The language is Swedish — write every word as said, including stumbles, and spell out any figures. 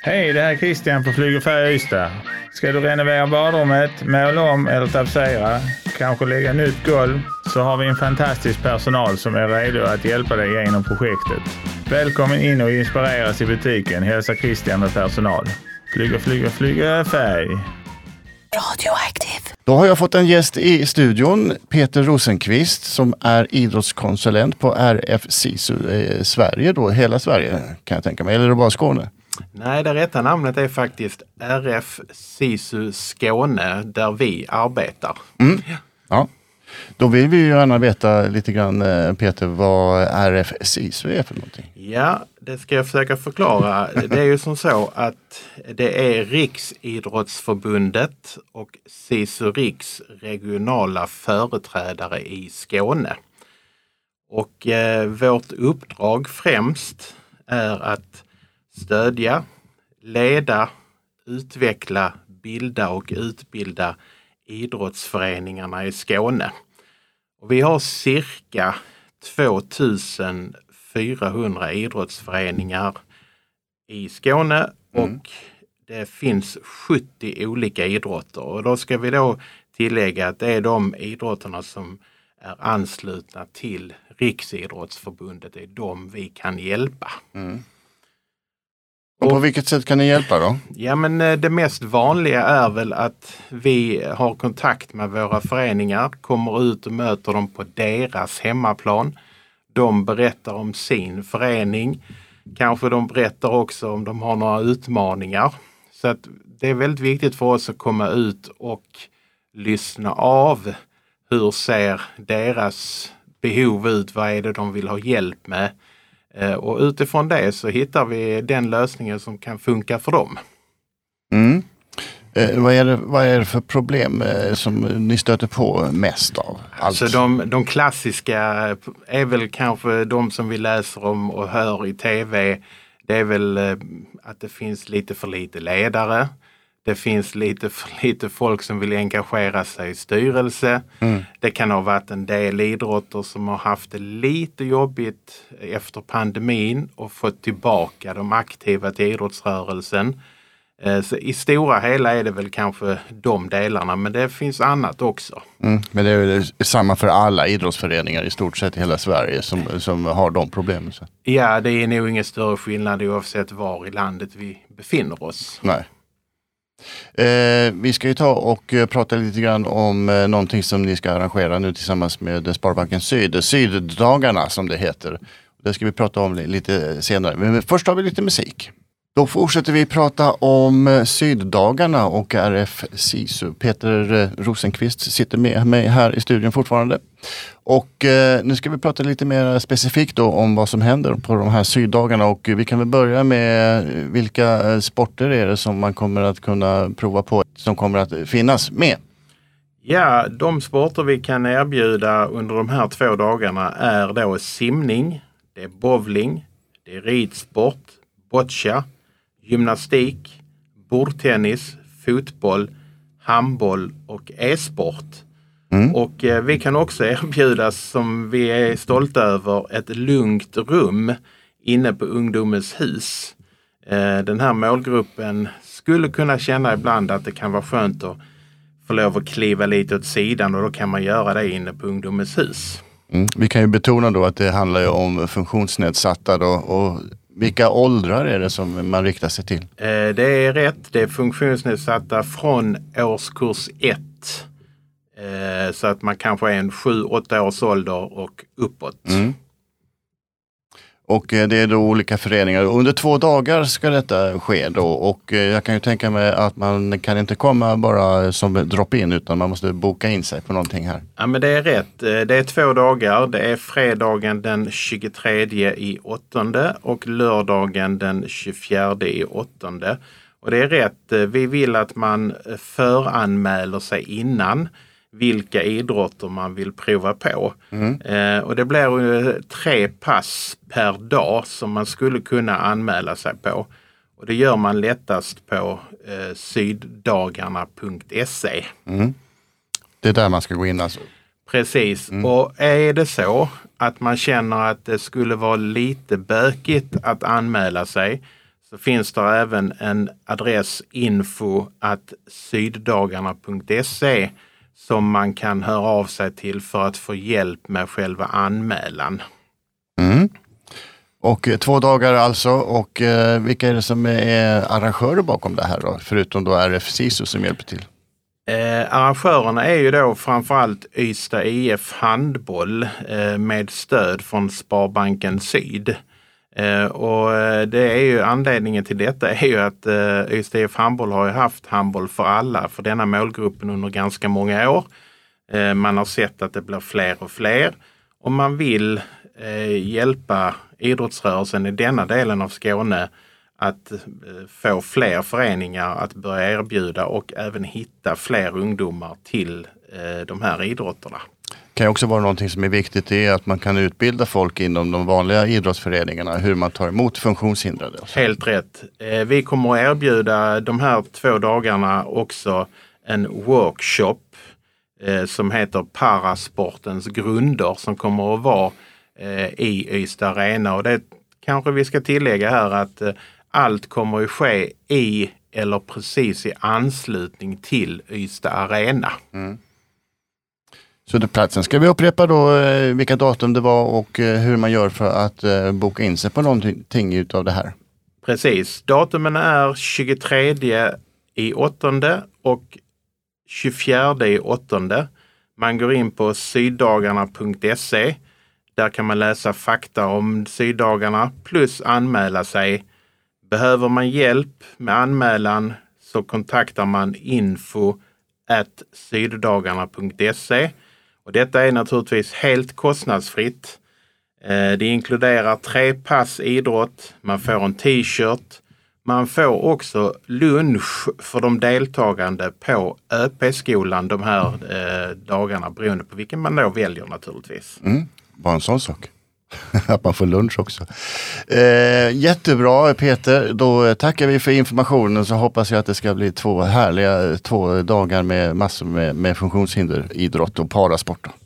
Hej, det här är Christian på Flyg och Färg Ystad. Ska du renovera badrummet, måla om eller tapetsera, kanske lägga nytt golv, så har vi en fantastisk personal som är redo att hjälpa dig genom projektet. Välkommen in och inspireras i butiken, hälsa Christian med personal. Flyga, flyga, flyga färg. Radioaktiv. Då har jag fått en gäst i studion, Peter Rosenqvist, som är idrottskonsulent på R F SISU eh, Sverige, då hela Sverige kan jag tänka mig, eller är det bara Skåne? Nej, det rätta namnet är faktiskt R F SISU Skåne, där vi arbetar. Mm. Ja. Då vill vi ju gärna veta lite grann, Peter, vad R F SISU är för någonting. Ja, det ska jag försöka förklara. Det är ju som så att det är Riksidrottsförbundet och SISU Riks regionala företrädare i Skåne. Och eh, vårt uppdrag främst är att stödja, leda, utveckla, bilda och utbilda idrottsföreningarna i Skåne. Och vi har cirka tvåtusen fyrahundra idrottsföreningar i Skåne och mm. det finns sjuttio olika idrotter. Och då ska vi då tillägga att det är de idrotterna som är anslutna till Riksidrottsförbundet. Det är de vi kan hjälpa. Mm. Och på vilket sätt kan ni hjälpa då? Ja, men det mest vanliga är väl att vi har kontakt med våra föreningar, kommer ut och möter dem på deras hemmaplan. De berättar om sin förening. Kanske de berättar också om de har några utmaningar. Så att det är väldigt viktigt för oss att komma ut och lyssna av. Hur ser deras behov ut? Vad är det de vill ha hjälp med? Och utifrån det så hittar vi den lösningen som kan funka för dem. Mm. Eh, vad, är det, vad är det för problem eh, som ni stöter på mest av? Alltså de, de klassiska är väl kanske de som vi läser om och hör i tv. Det är väl eh, att det finns lite för lite ledare. Det finns lite för lite folk som vill engagera sig i styrelse. Mm. Det kan ha varit en del idrotter som har haft det lite jobbigt efter pandemin och fått tillbaka de aktiva till idrottsrörelsen. Så i stora hela är det väl kanske de delarna, men det finns annat också. Mm. Men det är väl samma för alla idrottsföreningar i stort sett i hela Sverige som, som har de problemen? Så. Ja, det är nog ingen större skillnad oavsett var i landet vi befinner oss. Nej. Eh, vi ska ju ta och eh, prata lite grann om eh, någonting som ni ska arrangera nu tillsammans med Sparbanken Syd, Syddagarna som det heter. Det ska vi prata om lite senare, men först har vi lite musik. Då fortsätter vi prata om eh, Syddagarna och R F SISU. Peter eh, Rosenqvist sitter med mig här i studion fortfarande. Och eh, nu ska vi prata lite mer specifikt då om vad som händer på de här Syddagarna, och vi kan väl börja med vilka sporter är det som man kommer att kunna prova på, som kommer att finnas med? Ja, de sporter vi kan erbjuda under de här två dagarna är då simning, det är bowling, det är ridsport, boccia, gymnastik, bordtennis, fotboll, handboll och e-sport. Mm. Och eh, vi kan också erbjuda, som vi är stolta över, ett lugnt rum inne på Ungdomens hus. Eh, den här målgruppen skulle kunna känna ibland att det kan vara skönt att få lov att kliva lite åt sidan, och då kan man göra det inne på Ungdomens hus. Mm. Vi kan ju betona då att det handlar ju om funktionsnedsatta då, och vilka åldrar är det som man riktar sig till? Eh, det är rätt, det är funktionsnedsatta från årskurs ett. Så att man kanske är en sju åtta års ålder och uppåt. Mm. Och det är då olika föreningar. Under två dagar ska detta ske då. Och jag kan ju tänka mig att man kan inte komma bara som drop-in, utan man måste boka in sig på någonting här. Ja, men det är rätt. Det är två dagar. Det är fredagen den tjugotredje i åttonde och lördagen den tjugofjärde i åttonde. Och det är rätt. Vi vill att man föranmäler sig innan vilka idrotter man vill prova på. Mm. Eh, och det blir ju tre pass per dag som man skulle kunna anmäla sig på. Och det gör man lättast på eh, syddagarna punkt se. Mm. Det är där man ska gå in alltså? Precis. Mm. Och är det så att man känner att det skulle vara lite bökigt att anmäla sig, så finns det även en adress info at syddagarna punkt se som man kan höra av sig till för att få hjälp med själva anmälan. Mm. Och eh, två dagar alltså, och eh, vilka är det som är arrangörer bakom det här då? Förutom då R F SISU som hjälper till. Eh, arrangörerna är ju då framförallt Ystad I F handboll eh, med stöd från Sparbanken Syd. Eh, och det är ju anledningen till detta är ju att eh, Ystad I F handboll har ju haft handboll för alla för denna målgruppen under ganska många år. Eh, man har sett att det blir fler och fler och man vill eh, hjälpa idrottsrörelsen i denna delen av Skåne att eh, få fler föreningar att börja erbjuda och även hitta fler ungdomar till eh, de här idrotterna. Kan ju också vara någonting som är viktigt är att man kan utbilda folk inom de vanliga idrottsföreningarna hur man tar emot funktionshindrade. Helt rätt. Eh, vi kommer att erbjuda de här två dagarna också en workshop eh, som heter Parasportens grunder som kommer att vara eh, i Ystad Arena. Och det kanske vi ska tillägga här att eh, allt kommer att ske i eller precis i anslutning till Ystad Arena. Mm. Så det platsen. Ska vi upprepa då eh, vilka datum det var och eh, hur man gör för att eh, boka in sig på någonting utav det här? Precis. Datumen är tjugotredje i åttonde och tjugofjärde i åttonde. Man går in på syddagarna punkt se. Där kan man läsa fakta om syddagarna plus anmäla sig. Behöver man hjälp med anmälan så kontaktar man info at syddagarna punkt se. Och detta är naturligtvis helt kostnadsfritt. Det inkluderar tre pass idrott, man får en t-shirt, man får också lunch för de deltagande på Ö P-skolan de här eh, dagarna beroende på vilken man då väljer naturligtvis. Mm, bara en sån sak. Att man får lunch också. Eh, jättebra Peter, då tackar vi för informationen så hoppas jag att det ska bli två härliga två dagar med massor med, med funktionshinder, idrott och parasport.